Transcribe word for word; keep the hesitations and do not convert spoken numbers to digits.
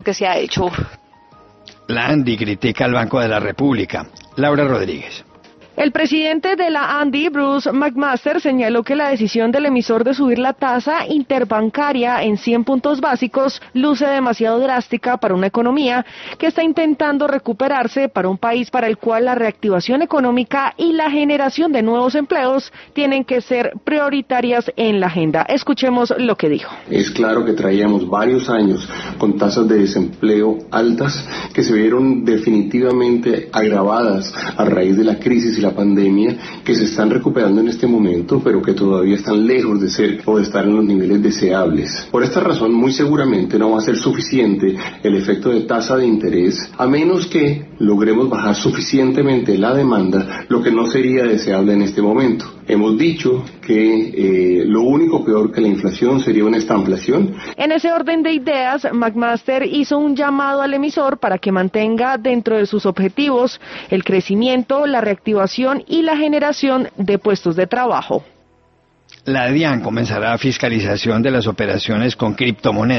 que se ha hecho. La ANDI critica al Banco de la República. Laura Rodríguez. El presidente de la ANDI, Bruce McMaster, señaló que la decisión del emisor de subir la tasa interbancaria en cien puntos básicos luce demasiado drástica para una economía que está intentando recuperarse, para un país para el cual la reactivación económica y la generación de nuevos empleos tienen que ser prioritarias en la agenda. Escuchemos lo que dijo. Es claro que traíamos varios años con tasas de desempleo altas que se vieron definitivamente agravadas a raíz de la crisis y la pandemia, que se están recuperando en este momento, pero que todavía están lejos de ser o de estar en los niveles deseables. Por esta razón, muy seguramente no va a ser suficiente el efecto de tasa de interés, a menos que logremos bajar suficientemente la demanda, lo que no sería deseable en este momento. Hemos dicho que eh, lo único peor que la inflación sería una estamplación. En ese orden de ideas, McMaster hizo un llamado al emisor para que mantenga dentro de sus objetivos el crecimiento, la reactivación y la generación de puestos de trabajo. La DIAN comenzará fiscalización de las operaciones con criptomonedas.